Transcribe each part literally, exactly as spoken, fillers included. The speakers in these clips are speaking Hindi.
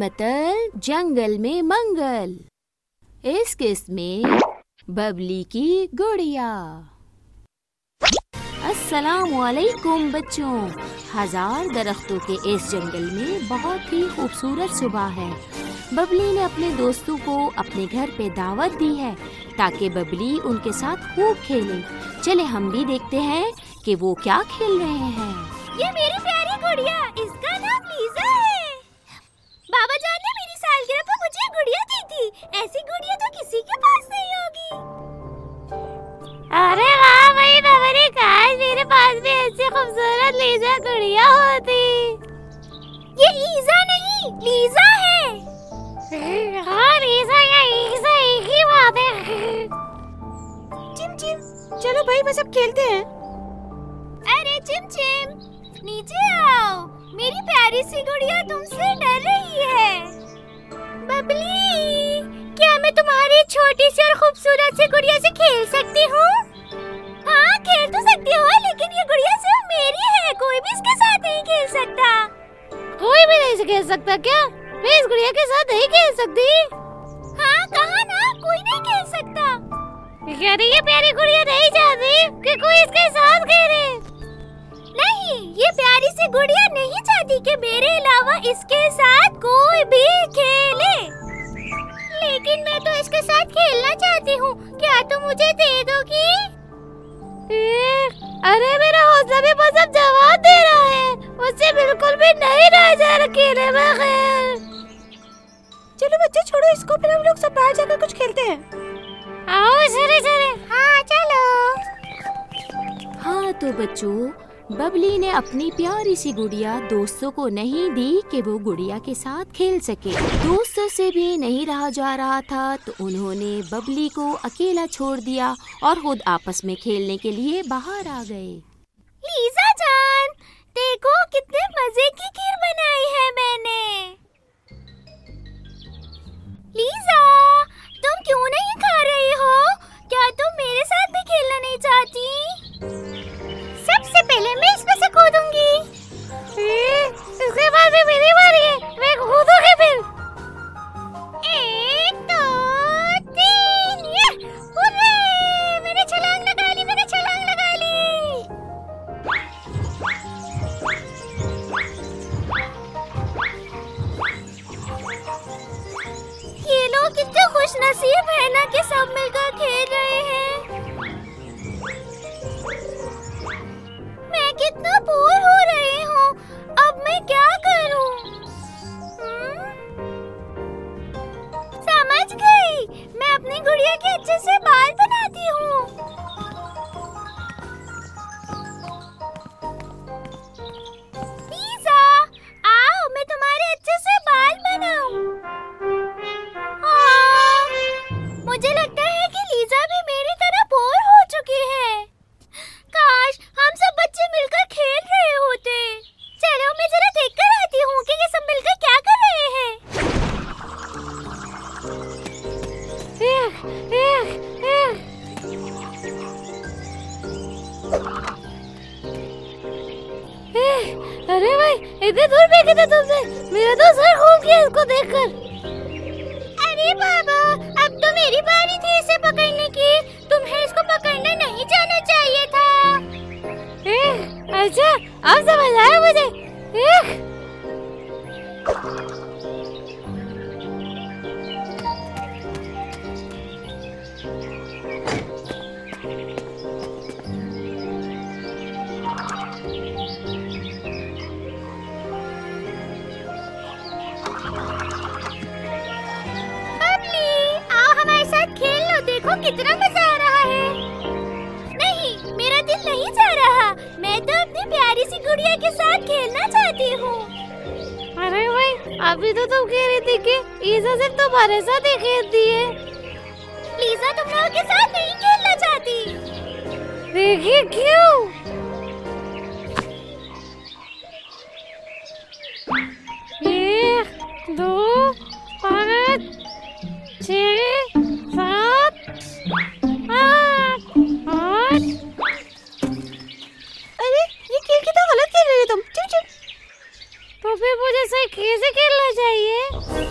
मतल जंगल में मंगल। इस किस्त में बबली की गुड़िया। अस्सलामुअलैकुम बच्चों। हजार दरख्तों के इस जंगल में बहुत ही खूबसूरत सुबह है। बबली ने अपने दोस्तों को अपने घर पे दावत दी है ताकि बबली उनके साथ खूब खेले। चले हम भी देखते हैं कि वो क्या खेल रहे हैं। ये मेरी प्यारी गुड़िया, इसका नाम लीजा है। बाबा जान ने मेरी सालगिरह पर मुझे गुड़िया दी थी। ऐसी गुड़िया तो किसी के पास नहीं होगी। अरे वाह भाई बबली, काश मेरे पास भी ऐसी खूबसूरत लीजा गुड़िया होती। ये ईजा नहीं, लीजा है। हाँ, लीजा या ईजा एक ही बात है। चिम चिम, चलो भाई बस अब खेलते हैं। अरे चिम चिम, नीचे आओ। मेरी प्यारी सी गुड़िया तुमसे डर रही है। बबली, क्या मैं तुम्हारी छोटी सी और खूबसूरत सी गुड़िया से खेल सकती हूँ? हाँ, खेल तो सकती हो, लेकिन ये गुड़िया सिर्फ मेरी है, कोई भी इसके साथ नहीं खेल सकता। कोई भी नहीं खेल सकता क्या? मैं इस गुड़िया के साथ नहीं खेल सकती। हाँ, कहा ना, कोई नहीं खेल सकता। यानी ये प्यारी गुड़िया नहीं चाहती कि कोई इसके साथ खेले? नहीं, ये प्यारी सी गुड़िया नहीं चाहती कि मेरे अलावा इसके साथ कोई भी खेले। लेकिन मैं तो इसके साथ खेलना चाहती हूँ, क्या तुम मुझे दे दोगी? अरे मेरा हौसला भी बस अब जवाब दे रहा है, मुझसे बिल्कुल भी नहीं रह जा अकेले बगैर। चलो बच्चे छोड़ो इसको, फिर हम लोग सब बाहर जाकर कुछ खेलते हैं। आओ चले चले। हाँ चलो। हाँ तो बच्चों, बबली ने अपनी प्यारी सी गुड़िया दोस्तों को नहीं दी कि वो गुड़िया के साथ खेल सके। दोस्तों से भी नहीं रहा जा रहा था तो उन्होंने बबली को अकेला छोड़ दिया और खुद आपस में खेलने के लिए बाहर आ गए। लीजा जान, देखो कितने मजे की खीर बनाई है मैंने। लीजा, तुम क्यों नहीं खा रही हो? क्या तुम मेरे साथ भी खेलना नहीं चाहती? सबसे पहले मैं इसमें से कूदूंगी। इसके बाद भी मेरी बारी है, मैं कूदूंगी फिर। एक दो तीन, ये हुर्रे! मैंने छलांग लगा ली, मैंने छलांग लगा ली। ये लोग कितने खुशनसीब है ना कि सब मिलकर खेल रहे हैं। मैं कितना बोर हो रही हूँ, अब मैं क्या करूँ? हम्म? समझ गई, मैं अपनी गुड़िया के अच्छे से बाल बनाती हूँ। लीजा, आओ मैं तुम्हारे अच्छे से बाल बनाऊं। हाँ, मुझे लगता है कि लीजा भी मेरी तरह बोर हो चुकी है। काश हम सब बच्चे मिलकर खेल रहे होते। चलो मैं जरा देख कर आती हूँ कि ये सब मिलकर क्या कर रहे हैं। एह, एह, एह। एह, अरे भाई, इतने दूर फेंके थे तुमसे, मेरा तो सर घूम गया इसको देखकर। अरे बाबा, अब तो मेरी बारी थी इसे पकड़ने की। तुम्हें इसको पकड़ना नहीं जाना चाहिए था। अच्छा, अब समझ आया मुझे। बबली, आओ हमारे साथ खेल लो, देखो कितना मजा आ रहा है। नहीं, मेरा दिल नहीं जा रहा, मैं तो अपनी प्यारी सी गुड़िया के साथ खेलना चाहती हूँ। अरे भाई, अभी तो तुम कह रही थी कि ईजा सिर्फ तुम्हारे साथ ही खेलती है। लीजा तुम लोगों के साथ नहीं खेलना चाहती। देखिए क्यों? एक, दो, पाँच, छः, सात, आठ, आठ। अरे ये खेल कितना गलत खेल रही हो तुम। चिम चिम। तो फिर मुझे सही कैसे खेलना चाहिए?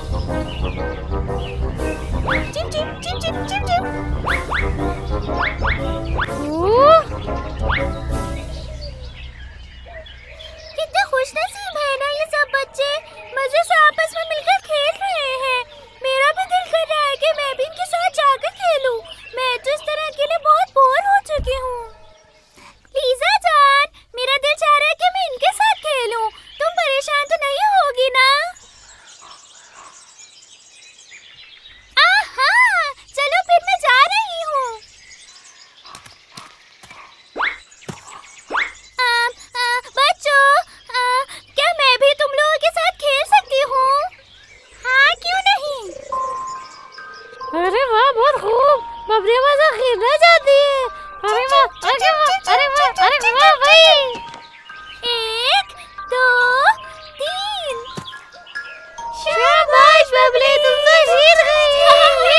अरे वाह, बहुत खूब। बबली हमारे साथ खेलना चाहती है। अरे वाह, अरे वाह, अरे वाह, अरे वाह भाई। एक, दो, तीन। शाबाश बबली, तुम तो जीत गई।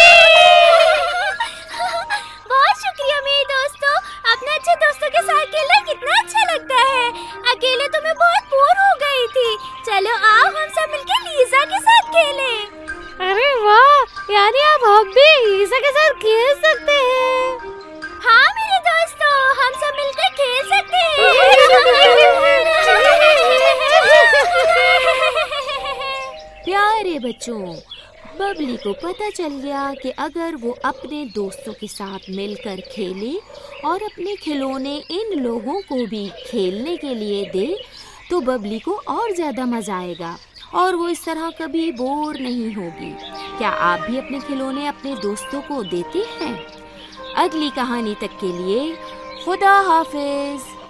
बहुत शुक्रिया मेरे दोस्तों। अपने अच्छे दोस्तों के साथ खेलना कितना अच्छा लगता है। अकेले तो मैं बहुत बोर हो गई थी। चलो आओ हम सब मिलकर लीजा के साथ खेलें। अरे वाह, यानी आप अब भी लीजा के साथ खेल सकते हैं। हाँ मेरे दोस्तों, हम सब मिलकर खेल सकते हैं। प्यारे बच्चों, बबली को पता चल गया कि अगर वो अपने दोस्तों के साथ मिलकर खेले और अपने खिलौने इन लोगों को भी खेलने के लिए दे तो बबली को और ज़्यादा मज़ा आएगा और वो इस तरह कभी बोर नहीं होगी। क्या आप भी अपने खिलौने अपने दोस्तों को देते हैं? अगली कहानी तक के लिए खुदा हाफिज।